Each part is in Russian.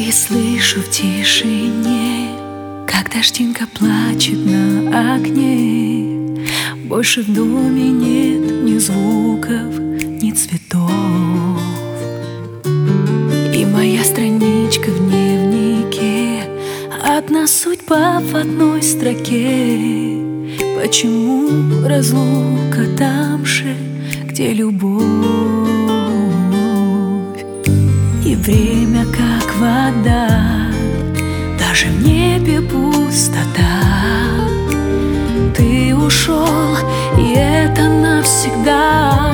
Впервые слышу в тишине, как дождинка плачет на окне. Больше в доме нет ни звуков, ни цветов. И моя страничка в дневнике, одна судьба в одной строке. Почему разлука там же, где любовь? И время как вода, даже в небе пустота. Ты ушел, и это навсегда.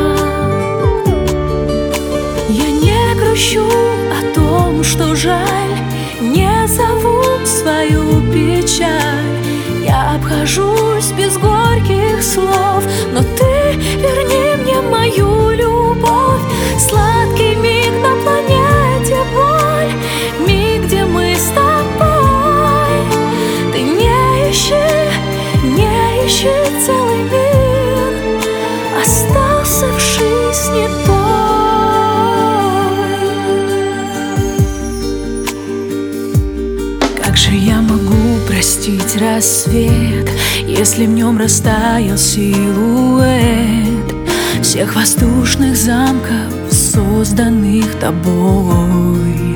Я не грущу о том, что жаль, не зову свою печаль. Я обхожусь без горьких слов, но ты верни мне мою любовь. Сладкий миг на планете боль, миг, где мы с тобой. Ты не ищи целый мир, остался в жизни той. Как же я могу простить рассвет, если в нем растаял силуэт всех воздушных замков, созданных тобой?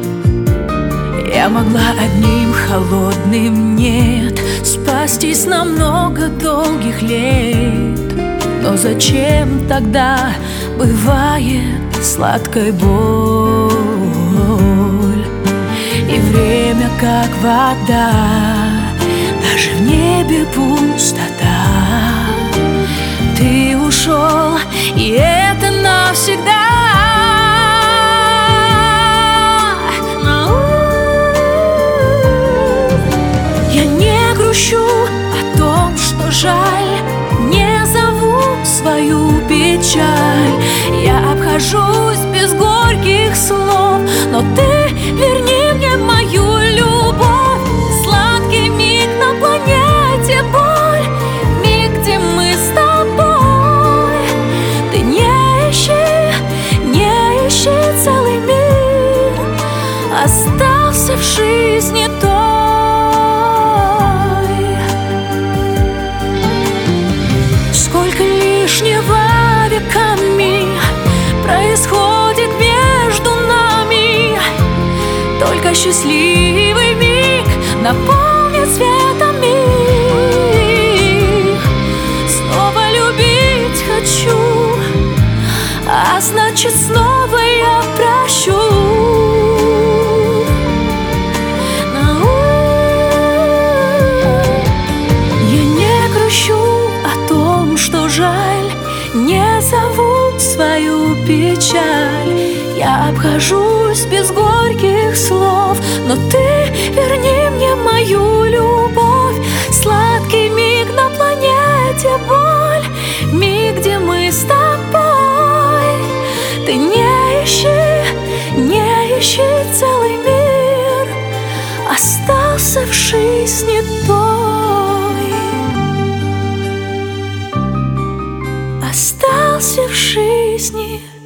Я могла одним холодным «нет» спастись на много долгих лет. Но зачем тогда бывает сладкая боль? И время как вода, даже в небе пустота. Ты ушел, и это навсегда. Я не грущу о том, что жаль, не зову свою печаль. Я обхожусь без горьких слов, но ты верни мне мою любовь. Сладкий миг на планете боль, миг, где мы с тобой. Ты не ищи целый мир, остался в жизни той. Сколько лишнего веками происходит между нами, только счастливый миг наполнит светом миг. Снова любить хочу, а значит снова я прощу. Я не грущу о том, что жаль, не зову свою печаль. Я обхожусь без горьких слов, но ты верни мне мою любовь. Сладкий миг на планете боль, миг, где мы с тобой. Ты не ищи целый мир, остался в жизни той. Остался в жизни